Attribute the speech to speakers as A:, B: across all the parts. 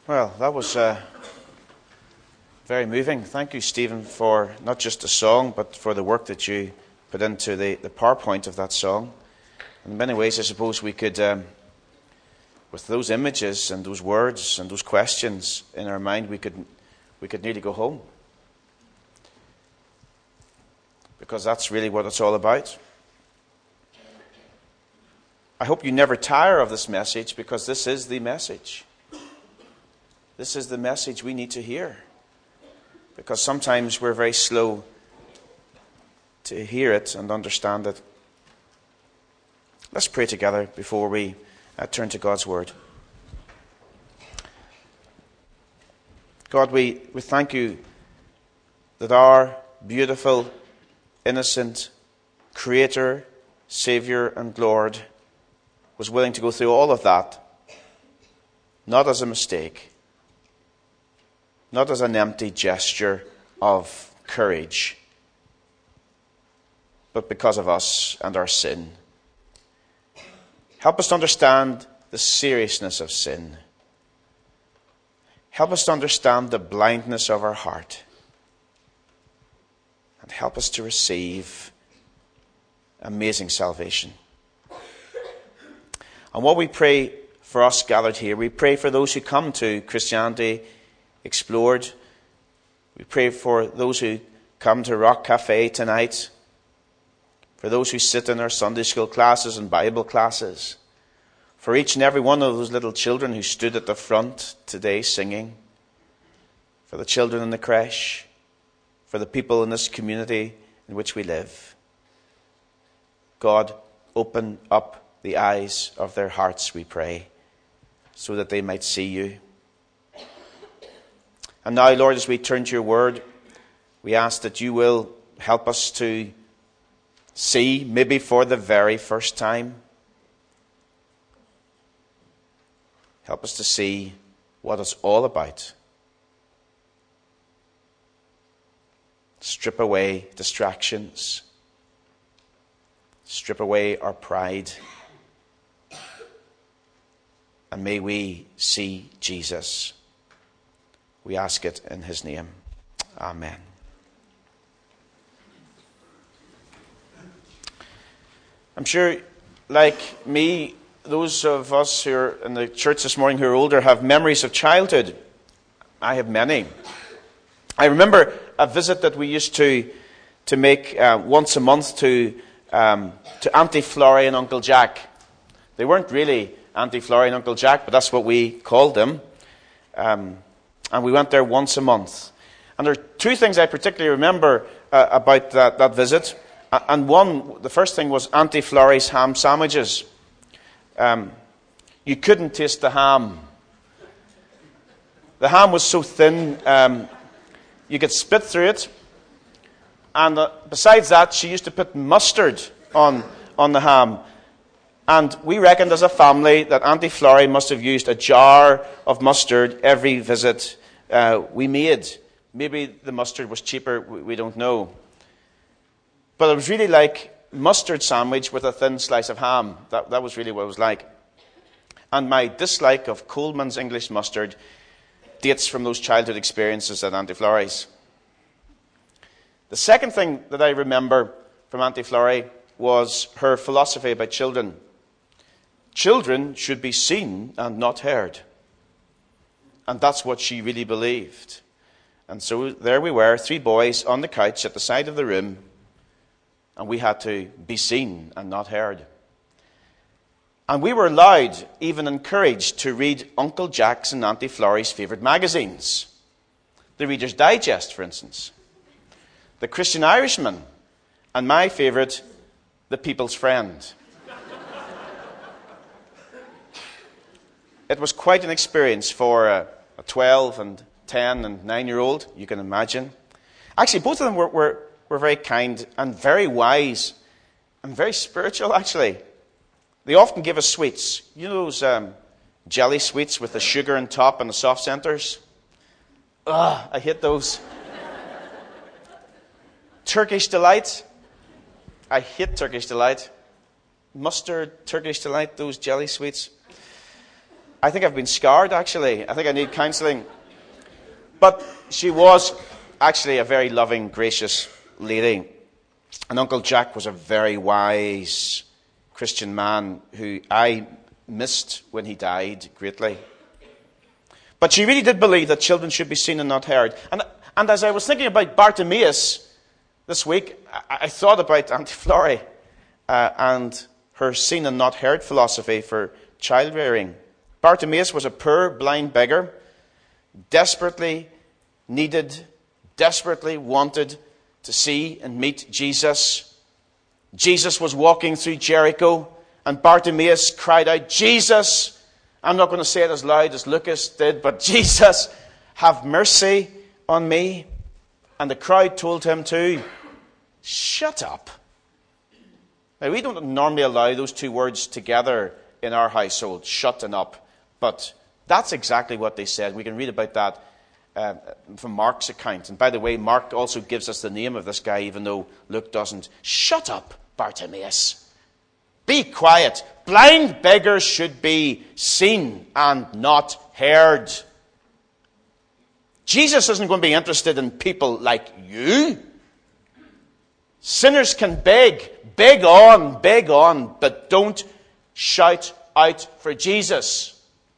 A: Well, that was very moving. Thank you, Stephen, for not just the song, but for the work that you put into the PowerPoint of that song. In many ways, I suppose we could, with those images and those words and those questions in our mind, we could nearly go home. Because that's really what it's all about. I hope you never tire of this message, because this is the message. This is the message we need to hear. Because sometimes we're very slow to hear it and understand it. Let's pray together before we turn to God's Word. God, we thank you that our beautiful, innocent Creator, Saviour and Lord was willing to go through all of that, not as a mistake, not as an empty gesture of courage, but because of us and our sin. Help us to understand the seriousness of sin. Help us to understand the blindness of our heart. And help us to receive amazing salvation. And what we pray for us gathered here, we pray for those who come to Christianity Explored. We pray for those who come to Rock Cafe tonight, for those who sit in our Sunday school classes and Bible classes, for each and every one of those little children who stood at the front today singing, for the children in the creche, for the people in this community in which we live. God, open up the eyes of their hearts, we pray, so that they might see you. And now, Lord, as we turn to your word, we ask that you will help us to see, maybe for the very first time, help us to see what it's all about. Strip away distractions. Strip away our pride. And may we see Jesus. We ask it in his name. Amen. I'm sure, like me, those of us who are in the church this morning who are older have memories of childhood. I have many. I remember a visit that we used to make once a month to Auntie Florrie and Uncle Jack. They weren't really Auntie Florrie and Uncle Jack, but that's what we called them. And we went there once a month. And there are two things I particularly remember about that visit. And one, the first thing was Auntie Florrie's ham sandwiches. You couldn't taste the ham. The ham was so thin, you could spit through it. And besides that, she used to put mustard on the ham. And we reckoned as a family that Auntie Florrie must have used a jar of mustard every visit we made. Maybe the mustard was cheaper, we don't know. But it was really like mustard sandwich with a thin slice of ham. That was really what it was like. And my dislike of Coleman's English mustard dates from those childhood experiences at Auntie Florrie's. The second thing that I remember from Auntie Florrie was her philosophy about children. Children should be seen and not heard. And that's what she really believed. And so there we were, three boys on the couch at the side of the room, and we had to be seen and not heard. And we were allowed, even encouraged, to read Uncle Jack's and Auntie Florrie's favourite magazines. The Reader's Digest, for instance. The Christian Irishman. And my favourite, The People's Friend. It was quite an experience for a 12 and 10 and 9-year-old, you can imagine. Actually, both of them were very kind and very wise and very spiritual, actually. They often give us sweets. You know those jelly sweets with the sugar on top and the soft centres? Ugh, I hate those. Turkish Delight. I hate Turkish Delight. Mustard, Turkish Delight, those jelly sweets. I think I've been scarred, actually. I think I need counselling. But she was actually a very loving, gracious lady. And Uncle Jack was a very wise Christian man who I missed when he died greatly. But she really did believe that children should be seen and not heard. And as I was thinking about Bartimaeus this week, I thought about Auntie Florrie and her seen and not heard philosophy for child rearing. Bartimaeus was a poor, blind beggar, desperately needed, desperately wanted to see and meet Jesus. Jesus was walking through Jericho, and Bartimaeus cried out, "Jesus," I'm not going to say it as loud as Lucas did, but "Jesus, have mercy on me." And the crowd told him to shut up. Now, we don't normally allow those two words together in our household, shut and up. But that's exactly what they said. We can read about that from Mark's account. And by the way, Mark also gives us the name of this guy, even though Luke doesn't. Shut up, Bartimaeus. Be quiet. Blind beggars should be seen and not heard. Jesus isn't going to be interested in people like you. Sinners can beg on, but don't shout out for Jesus.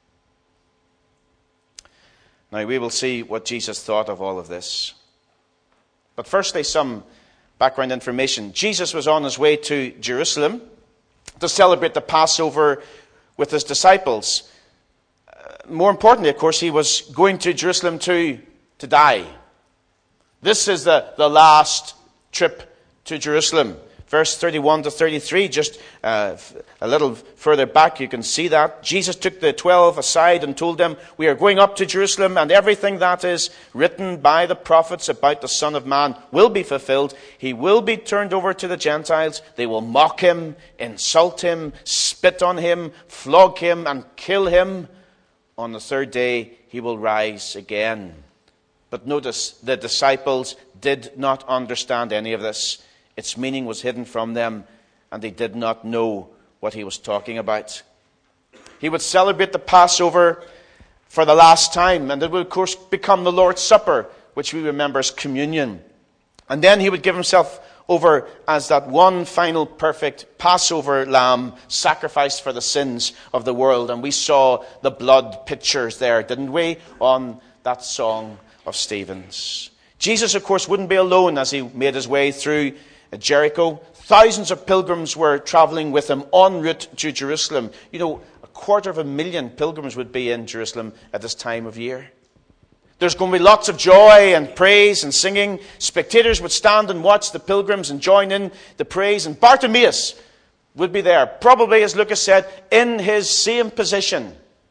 A: Now, we will see what Jesus thought of all of this. But firstly, some background information. Jesus was on his way to Jerusalem to celebrate the Passover with his disciples. More importantly, of course, he was going to Jerusalem to die. This is the last trip to Jerusalem. Verse 31 to 33, just a little further back, you can see that. Jesus took the 12 aside and told them, "We are going up to Jerusalem, and everything that is written by the prophets about the Son of Man will be fulfilled. He will be turned over to the Gentiles. They will mock him, insult him, spit on him, flog him, and kill him. On the third day, he will rise again." But notice, the disciples did not understand any of this. Its meaning was hidden from them, and they did not know what he was talking about. He would celebrate the Passover for the last time, and it would, of course, become the Lord's Supper, which we remember as communion. And then he would give himself over as that one final perfect Passover lamb sacrificed for the sins of the world. And we saw the blood pictures there, didn't we, on that song of Stephen's. Jesus, of course, wouldn't be alone as he made his way through Jericho. Thousands of pilgrims were traveling with him en route to Jerusalem. 250,000 pilgrims would be in Jerusalem at this time of year. There's going to be lots of joy and praise and singing. Spectators would stand and watch the pilgrims and join in the praise. And Bartimaeus would be there, probably, as Lucas said, in his same position.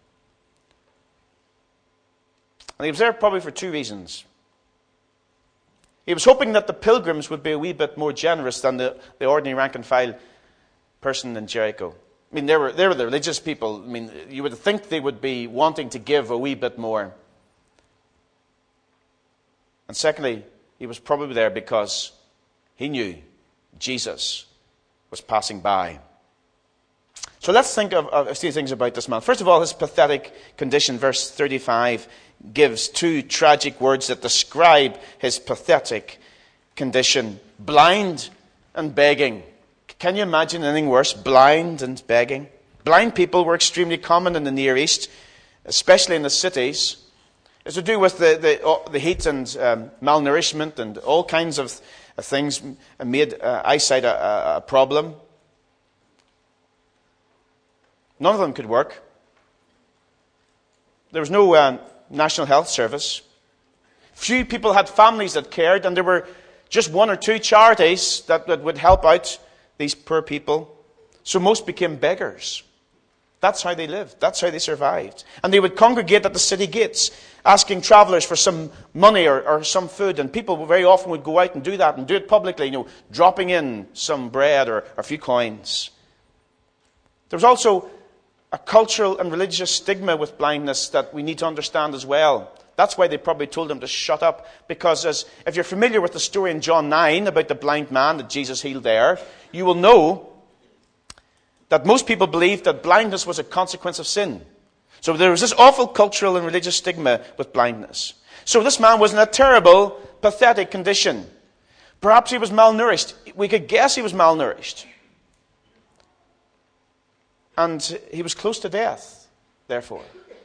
A: And he was there probably for two reasons. He was hoping that the pilgrims would be a wee bit more generous than the ordinary rank-and-file person in Jericho. I mean, they were the religious people. I mean, you would think they would be wanting to give a wee bit more. And secondly, he was probably there because he knew Jesus was passing by. So let's think of a few things about this man. First of all, his pathetic condition. Verse 35 gives two tragic words that describe his pathetic condition. Blind and begging. Can you imagine anything worse? Blind and begging. Blind people were extremely common in the Near East, especially in the cities. It's to do with the heat and malnourishment and all kinds of things made eyesight a problem. None of them could work. There was no National Health Service. Few people had families that cared, and there were just one or two charities that would help out these poor people. So most became beggars. That's how they lived. That's how they survived. And they would congregate at the city gates, asking travelers for some money or some food. And people very often would go out and do that, and do it publicly, dropping in some bread or a few coins. There was also a cultural and religious stigma with blindness that we need to understand as well. That's why they probably told him to shut up. Because if you're familiar with the story in John 9 about the blind man that Jesus healed there, you will know that most people believed that blindness was a consequence of sin. So there was this awful cultural and religious stigma with blindness. So this man was in a terrible, pathetic condition. Perhaps he was malnourished. We could guess he was malnourished. And he was close to death, therefore.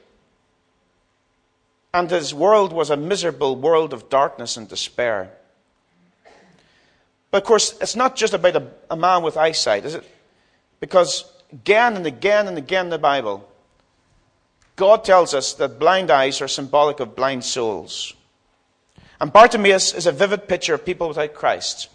A: And his world was a miserable world of darkness and despair. But of course, it's not just about a man with eyesight, is it? Because again and again and again in the Bible, God tells us that blind eyes are symbolic of blind souls. And Bartimaeus is a vivid picture of people without Christ.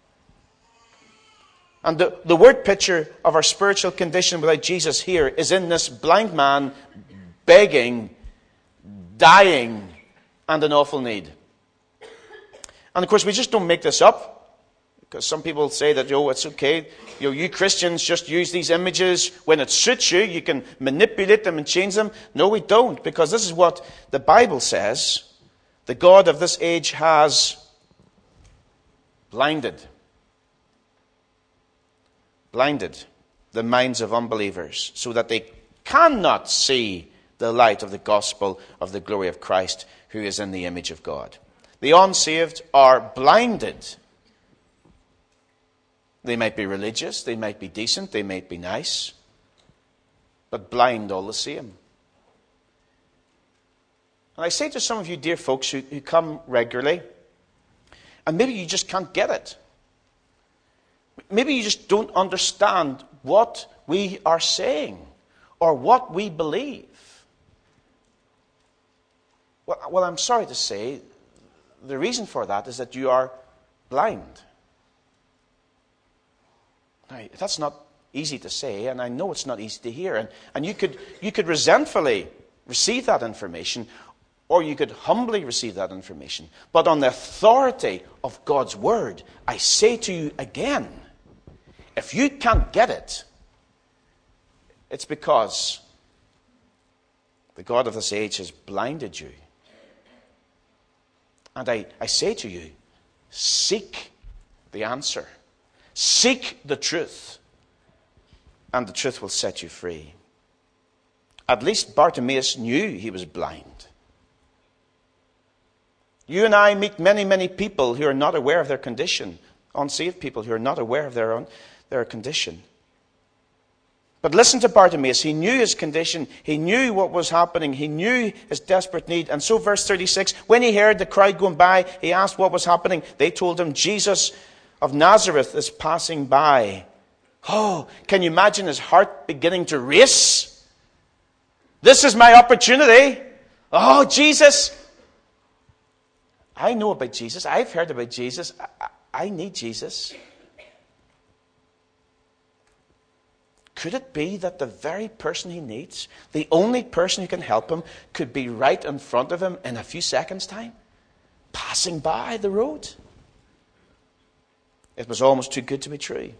A: And the word picture of our spiritual condition without Jesus here is in this blind man begging, dying, and in awful need. And of course, we just don't make this up. Because some people say that, it's okay. You Christians just use these images. When it suits you, you can manipulate them and change them. No, we don't. Because this is what the Bible says. The God of this age has blinded the minds of unbelievers so that they cannot see the light of the gospel of the glory of Christ, who is in the image of God. The unsaved are blinded. They might be religious, they might be decent, they might be nice, but blind all the same. And I say to some of you dear folks who come regularly, and maybe you just can't get it. Maybe you just don't understand what we are saying or what we believe. Well, I'm sorry to say, the reason for that is that you are blind. Now, that's not easy to say, and I know it's not easy to hear. And you could resentfully receive that information, or you could humbly receive that information. But on the authority of God's word, I say to you again, if you can't get it, it's because the God of this age has blinded you. And I say to you, seek the answer. Seek the truth, and the truth will set you free. At least Bartimaeus knew he was blind. You and I meet many, many people who are not aware of their condition. Unsaved people who are not aware of their condition. But listen to Bartimaeus. He knew his condition. He knew what was happening. He knew his desperate need. And so verse 36, when he heard the crowd going by, he asked what was happening. They told him, Jesus of Nazareth is passing by. Oh, can you imagine his heart beginning to race? This is my opportunity. Oh, Jesus. I know about Jesus. I've heard about Jesus. I need Jesus. Could it be that the very person he needs, the only person who can help him, could be right in front of him in a few seconds' time? Passing by the road. It was almost too good to be true.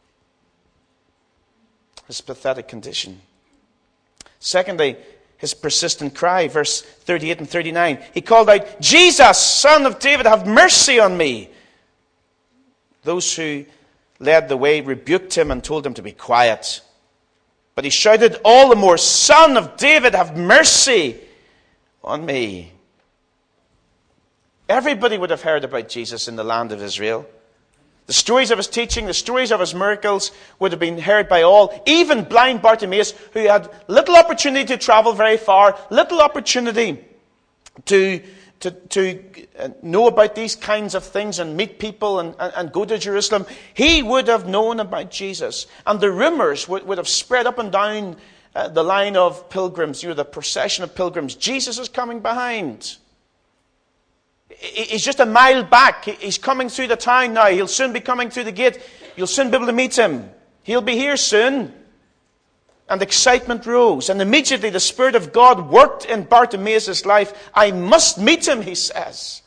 A: His pathetic condition. Secondly, his persistent cry, verse 38 and 39. He called out, Jesus, Son of David, have mercy on me. Those who led the way rebuked him and told him to be quiet. But he shouted all the more, Son of David, have mercy on me. Everybody would have heard about Jesus in the land of Israel. The stories of his teaching, the stories of his miracles would have been heard by all. Even blind Bartimaeus, who had little opportunity to travel very far, little opportunity to know about these kinds of things and meet people and go to Jerusalem. He would have known about Jesus. And the rumors would have spread up and down the line of pilgrims, the procession of pilgrims. Jesus is coming behind. He's just a mile back. He's coming through the town now. He'll soon be coming through the gate. You'll soon be able to meet him. He'll be here soon. And excitement rose. And immediately the Spirit of God worked in Bartimaeus' life. I must meet him, he says.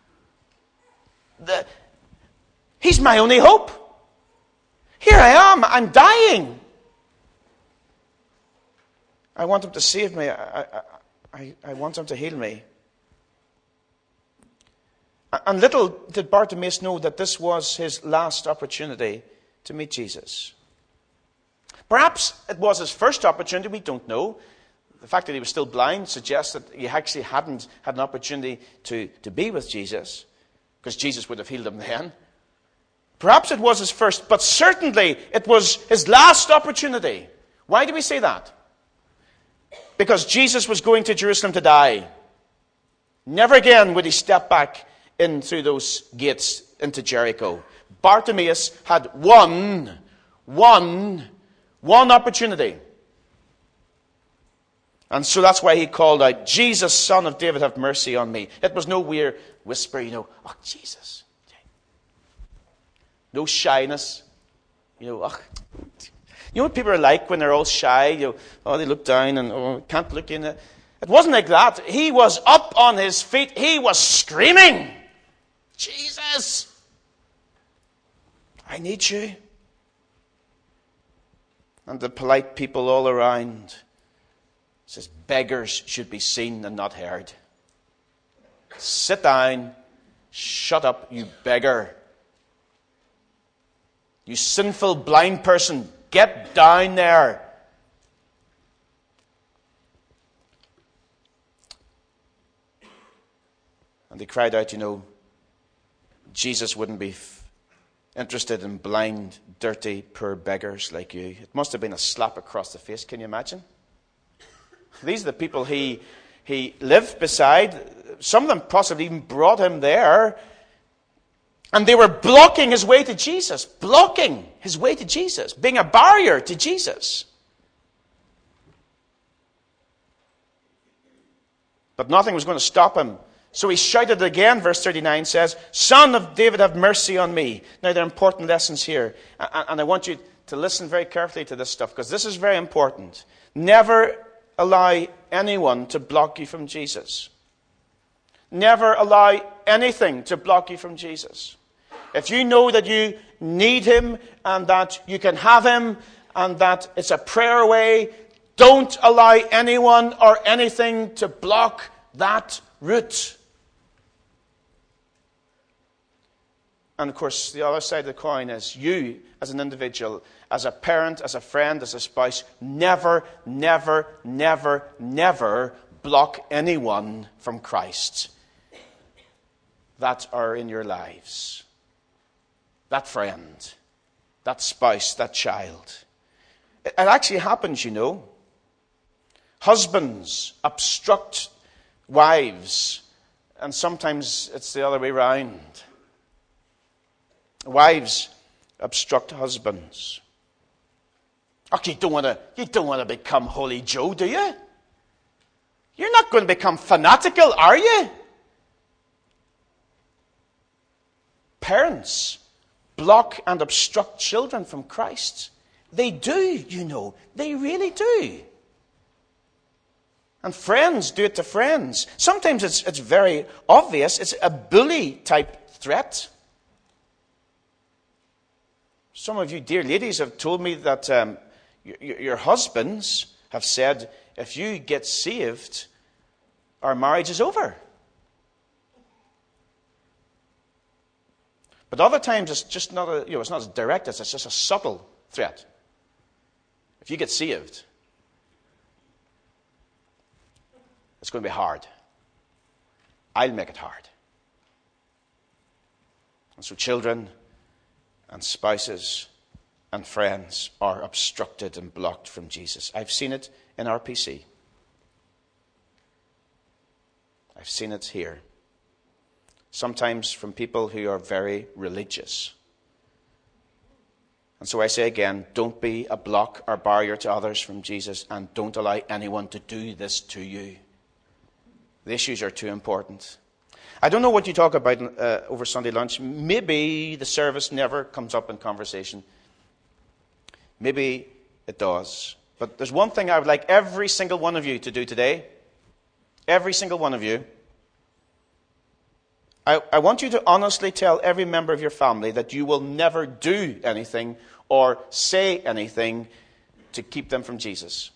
A: He's my only hope. Here I am. I'm dying. I want him to save me. I want him to heal me. And little did Bartimaeus know that this was his last opportunity to meet Jesus. Perhaps it was his first opportunity, we don't know. The fact that he was still blind suggests that he actually hadn't had an opportunity to be with Jesus, because Jesus would have healed him then. Perhaps it was his first, but certainly it was his last opportunity. Why do we say that? Because Jesus was going to Jerusalem to die. Never again would he step back in through those gates into Jericho. Bartimaeus had one opportunity. And so that's why he called out, Jesus, Son of David, have mercy on me. It was no weird whisper, oh, Jesus. No shyness. You know what people are like when they're all shy? They look down and can't look in. It wasn't like that. He was up on his feet. He was screaming, Jesus, I need you. And the polite people all around says, beggars should be seen and not heard. Sit down. Shut up, you beggar. You sinful blind person. Get down there. And they cried out, Jesus wouldn't be interested in blind, dirty, poor beggars like you. It must have been a slap across the face. Can you imagine? These are the people he lived beside. Some of them possibly even brought him there. And they were blocking his way to Jesus. Blocking his way to Jesus. Being a barrier to Jesus. But nothing was going to stop him. So he shouted again, verse 39 says, Son of David, have mercy on me. Now there are important lessons here. And I want you to listen very carefully to this stuff, because this is very important. Never allow anyone to block you from Jesus. Never allow anything to block you from Jesus. If you know that you need him and that you can have him and that it's a prayer away, don't allow anyone or anything to block that route. And of course, the other side of the coin is you as an individual, as a parent, as a friend, as a spouse, never, never, never, never block anyone from Christ that are in your lives. That friend, that spouse, that child. It actually happens, Husbands obstruct wives, and sometimes it's the other way around. Wives obstruct husbands. You don't want to become Holy Joe, do you? You're not going to become fanatical, are you? Parents block and obstruct children from Christ. They do, They really do. And friends do it to friends. Sometimes it's very obvious. It's a bully type threat. Some of you dear ladies have told me that your husbands have said, if you get saved, our marriage is over. But other times it's just not it's not as direct as it's just a subtle threat. If you get saved, it's going to be hard. I'll make it hard. And so children and spouses and friends are obstructed and blocked from Jesus. I've seen it in RPC. I've seen it here. Sometimes from people who are very religious. And so I say again, don't be a block or barrier to others from Jesus, and don't allow anyone to do this to you. The issues are too important. I don't know what you talk about over Sunday lunch. Maybe the service never comes up in conversation. Maybe it does. But there's one thing I would like every single one of you to do today. Every single one of you. I want you to honestly tell every member of your family that you will never do anything or say anything to keep them from Jesus.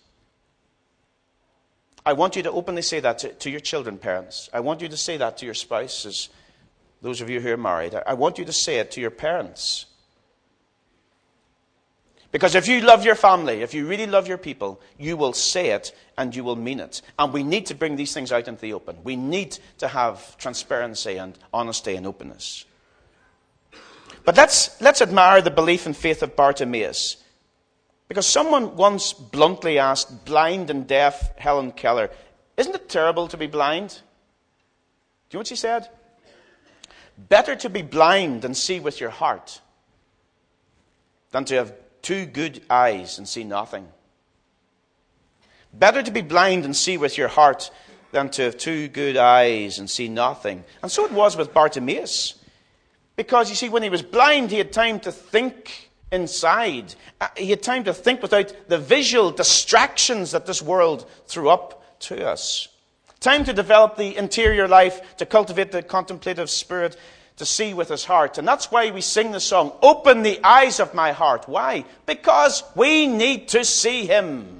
A: I want you to openly say that to your children, parents. I want you to say that to your spouses, those of you who are married. I want you to say it to your parents. Because if you love your family, if you really love your people, you will say it and you will mean it. And we need to bring these things out into the open. We need to have transparency and honesty and openness. But let's admire the belief and faith of Bartimaeus. Because someone once bluntly asked blind and deaf Helen Keller, isn't it terrible to be blind? Do you know what she said? Better to be blind and see with your heart than to have 2 good eyes and see nothing. Better to be blind and see with your heart than to have 2 good eyes and see nothing. And so it was with Bartimaeus. Because, you see, when he was blind, he had time to think inside. He had time to think without the visual distractions that this world threw up to us. Time to develop the interior life, to cultivate the contemplative spirit, to see with his heart. And that's why we sing the song, Open the Eyes of My Heart. Why? Because we need to see him.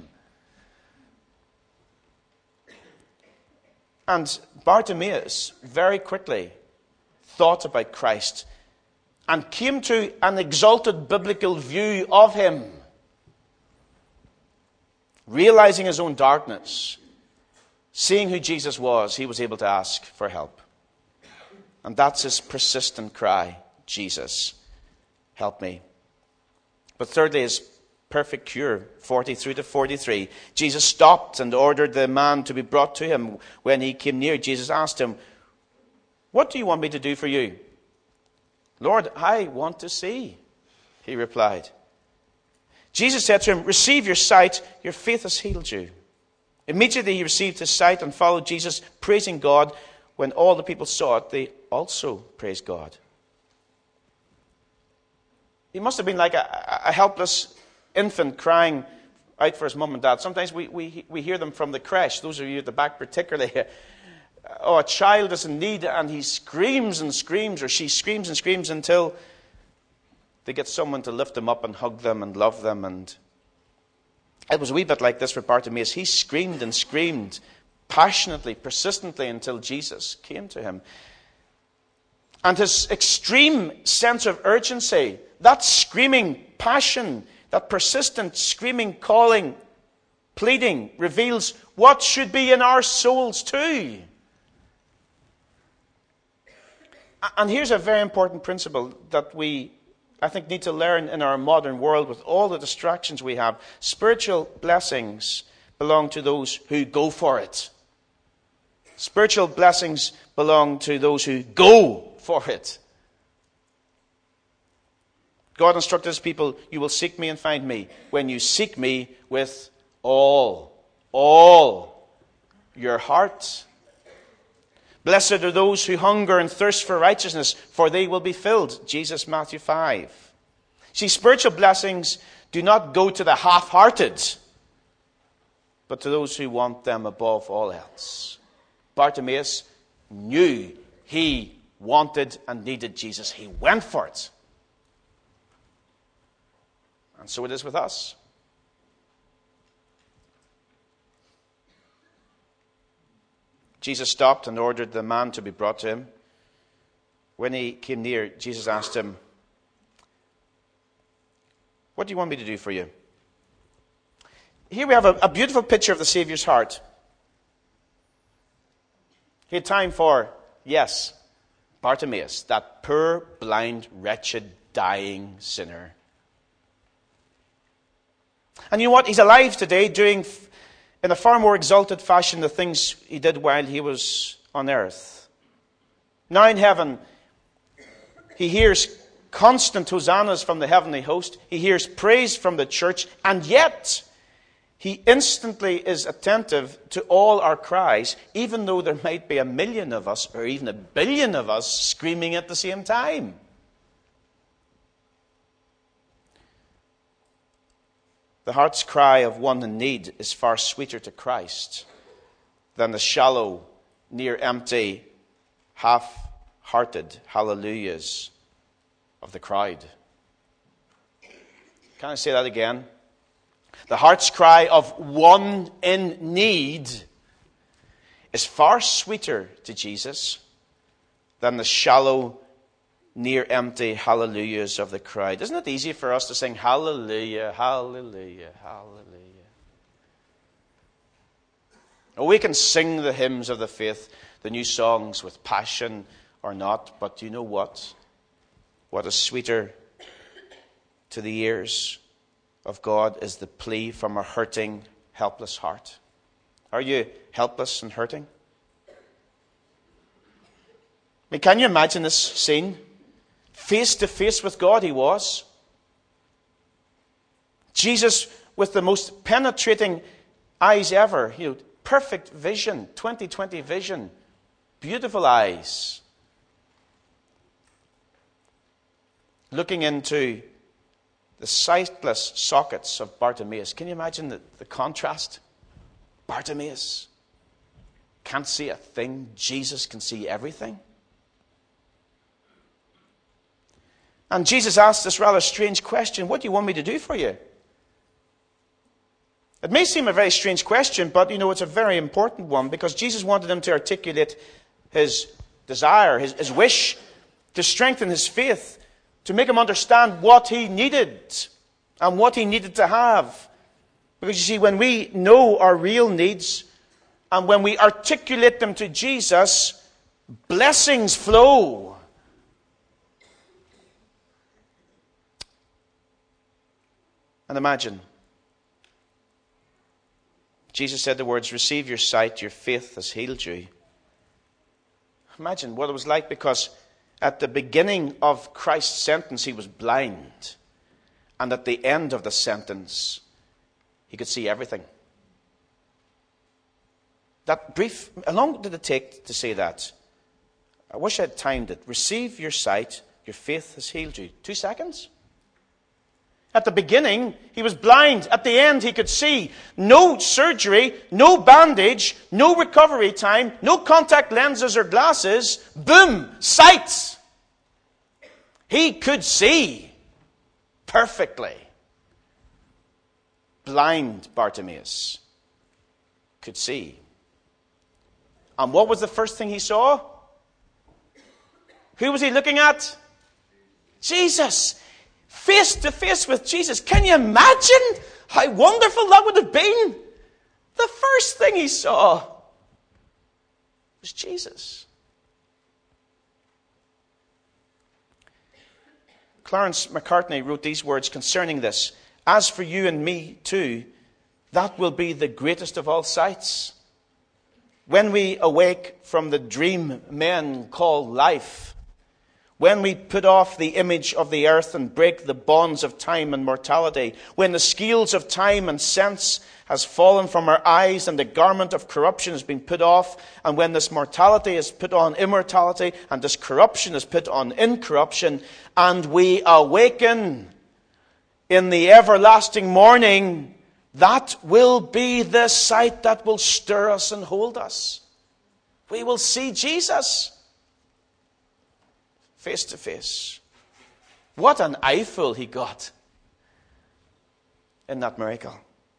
A: And Bartimaeus very quickly thought about Christ and came to an exalted biblical view of him. Realizing his own darkness, seeing who Jesus was, he was able to ask for help. And that's his persistent cry, Jesus, help me. But thirdly, his perfect cure, 40 through to 43. Jesus stopped and ordered the man to be brought to him. When he came near, Jesus asked him, what do you want me to do for you? Lord, I want to see, he replied. Jesus said to him, receive your sight, your faith has healed you. Immediately he received his sight and followed Jesus, praising God. When all the people saw it, they also praised God. He must have been like a helpless infant crying out for his mum and dad. Sometimes we hear them from the creche, those of you at the back particularly. Oh, a child is in need and he screams and screams, or she screams and screams until they get someone to lift them up and hug them and love them. And it was a wee bit like this for Bartimaeus. He screamed and screamed passionately, persistently, until Jesus came to him. And his extreme sense of urgency, that screaming passion, that persistent screaming, calling, pleading, reveals what should be in our souls too. And here's a very important principle that we, I think, need to learn in our modern world with all the distractions we have. Spiritual blessings belong to those who go for it. Spiritual blessings belong to those who go for it. God instructed his people, you will seek me and find me when you seek me with all your heart. Blessed are those who hunger and thirst for righteousness, for they will be filled. Jesus, Matthew 5. See, spiritual blessings do not go to the half-hearted, but to those who want them above all else. Bartimaeus knew he wanted and needed Jesus. He went for it. And so it is with us. Jesus stopped and ordered the man to be brought to him. When he came near, Jesus asked him, what do you want me to do for you? Here we have a beautiful picture of the Saviour's heart. He had time for, yes, Bartimaeus, that poor, blind, wretched, dying sinner. And you know what? He's alive today doing in a far more exalted fashion the things he did while he was on earth. Now in heaven, he hears constant hosannas from the heavenly host. He hears praise from the church. And yet, he instantly is attentive to all our cries, even though there might be 1 million of us, or even 1 billion of us, screaming at the same time. The heart's cry of one in need is far sweeter to Christ than the shallow, near empty, half-hearted hallelujahs of the crowd. Can I say that again? The heart's cry of one in need is far sweeter to Jesus than the shallow, near empty hallelujahs of the crowd. Isn't it easy for us to sing hallelujah, hallelujah, hallelujah? Or we can sing the hymns of the faith, the new songs with passion or not, but you know what? What is sweeter to the ears of God is the plea from a hurting, helpless heart. Are you helpless and hurting? I mean, can you imagine this scene? Face to face with God he was. Jesus with the most penetrating eyes ever. Perfect vision, 20/20 vision. Beautiful eyes. Looking into the sightless sockets of Bartimaeus. Can you imagine the contrast? Bartimaeus can't see a thing. Jesus can see everything. And Jesus asked this rather strange question. What do you want me to do for you? It may seem a very strange question, but it's a very important one, because Jesus wanted him to articulate his desire, his wish to strengthen his faith, to make him understand what he needed and what he needed to have. Because you see, when we know our real needs and when we articulate them to Jesus, blessings flow. And imagine, Jesus said the words, "Receive your sight, your faith has healed you." Imagine what it was like, because at the beginning of Christ's sentence, he was blind. And at the end of the sentence, he could see everything. That brief, how long did it take to say that? I wish I had timed it. Receive your sight, your faith has healed you. 2 seconds? At the beginning, he was blind. At the end, he could see. No surgery, no bandage, no recovery time, no contact lenses or glasses. Boom! Sight! He could see perfectly. Blind Bartimaeus could see. And what was the first thing he saw? Who was he looking at? Jesus. Face to face with Jesus. Can you imagine how wonderful that would have been? The first thing he saw was Jesus. Clarence McCartney wrote these words concerning this. "As for you and me too, that will be the greatest of all sights. When we awake from the dream men call life, when we put off the image of the earth and break the bonds of time and mortality, when the scales of time and sense has fallen from our eyes and the garment of corruption has been put off, and when this mortality is put on immortality and this corruption is put on incorruption, and we awaken in the everlasting morning, that will be the sight that will stir us and hold us. We will see Jesus face to face." What an eyeful he got in that miracle.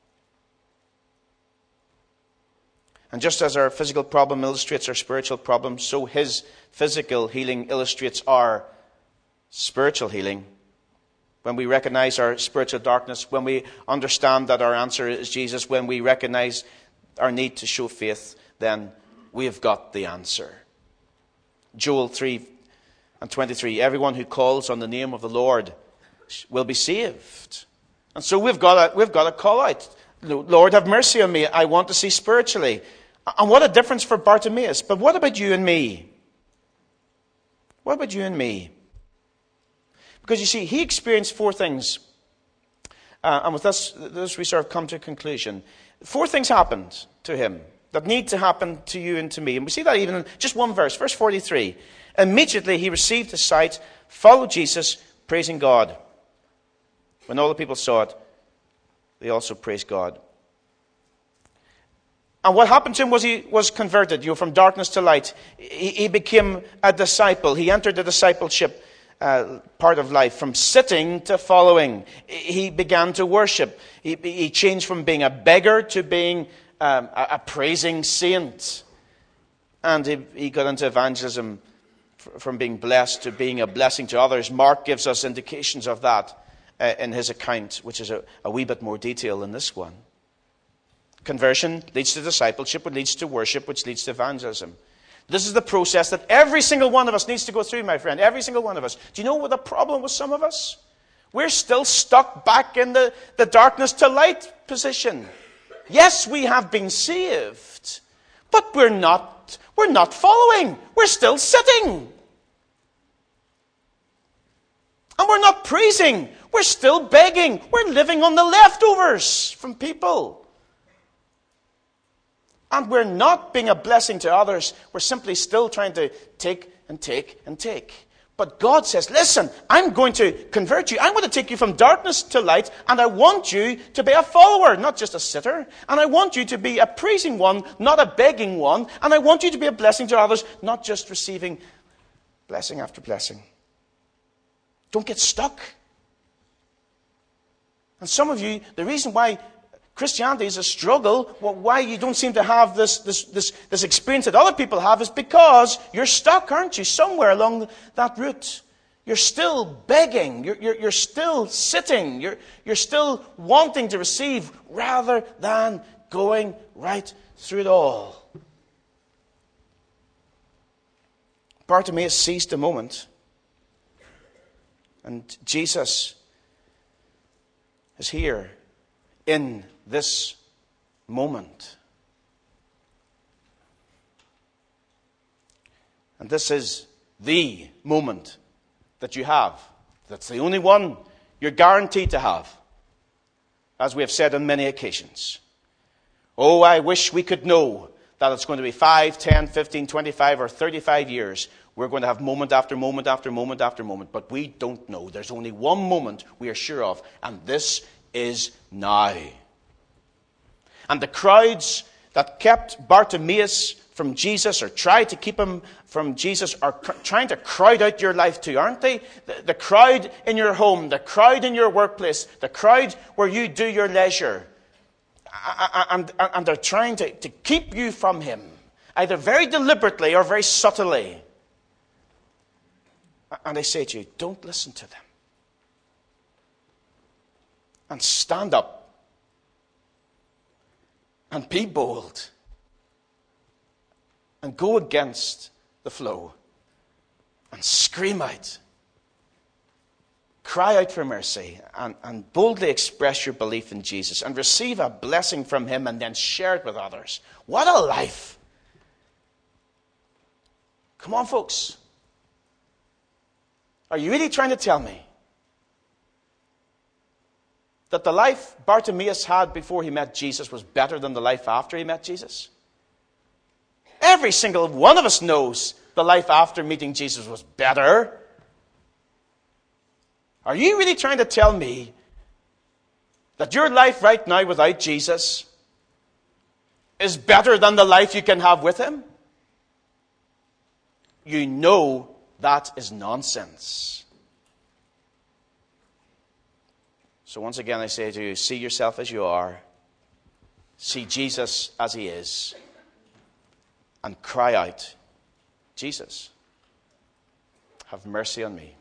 A: And just as our physical problem illustrates our spiritual problem, so his physical healing illustrates our spiritual healing. When we recognize our spiritual darkness, when we understand that our answer is Jesus, when we recognize our need to show faith, then we have got the answer. Joel 3:23, "Everyone who calls on the name of the Lord will be saved." And so we've got to call out, "Lord, have mercy on me. I want to see spiritually." And what a difference for Bartimaeus. But what about you and me? What about you and me? Because you see, he experienced 4 things. And with this we sort of come to a conclusion. 4 things happened to him that need to happen to you and to me. And we see that even in just one verse, verse 43. "Immediately he received his sight, followed Jesus, praising God. When all the people saw it, they also praised God." And what happened to him was he was converted, from darkness to light. He became a disciple. He entered the discipleship part of life, from sitting to following. He began to worship. He changed from being a beggar to being a praising saint. And he got into evangelism from being blessed to being a blessing to others. Mark gives us indications of that in his account, which is a wee bit more detail than this one. Conversion leads to discipleship, which leads to worship, which leads to evangelism. This is the process that every single one of us needs to go through, my friend. Every single one of us. Do you know what the problem with some of us? We're still stuck back in the darkness to light position. Yes, we have been saved, but we're not following. We're still sitting. And we're not praising. We're still begging. We're living on the leftovers from people. And we're not being a blessing to others. We're simply still trying to take and take and take. But God says, listen, I'm going to convert you. I'm going to take you from darkness to light. And I want you to be a follower, not just a sitter. And I want you to be a praising one, not a begging one. And I want you to be a blessing to others, not just receiving blessing after blessing. Don't get stuck. And some of you, the reason why Christianity is a struggle, why you don't seem to have this experience that other people have, is because you're stuck, aren't you, somewhere along that route. You're still begging. You're still sitting. You're still wanting to receive rather than going right through it all. Bartimaeus seized a moment. And Jesus is here in this moment. And this is the moment that you have. That's the only one you're guaranteed to have, as we have said on many occasions. Oh, I wish we could know that it's going to be 5, 10, 15, 25, or 35 years. We're going to have moment after moment after moment after moment. But we don't know. There's only one moment we are sure of. And this is now. And the crowds that kept Bartimaeus from Jesus, or tried to keep him from Jesus, are trying to crowd out your life too, aren't they? The crowd in your home, the crowd in your workplace, the crowd where you do your leisure. And they're trying to keep you from him, either very deliberately or very subtly. And I say to you, don't listen to them. And stand up. And be bold. And go against the flow. And scream out. Cry out for mercy. And boldly express your belief in Jesus. And receive a blessing from him, and then share it with others. What a life. Come on, folks. Are you really trying to tell me that the life Bartimaeus had before he met Jesus was better than the life after he met Jesus? Every single one of us knows the life after meeting Jesus was better. Are you really trying to tell me that your life right now without Jesus is better than the life you can have with him? You know that is nonsense. So once again I say to you, see yourself as you are. See Jesus as he is. And cry out, Jesus, have mercy on me.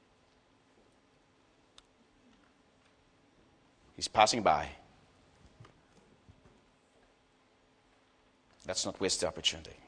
A: He's passing by. Let's not waste the opportunity.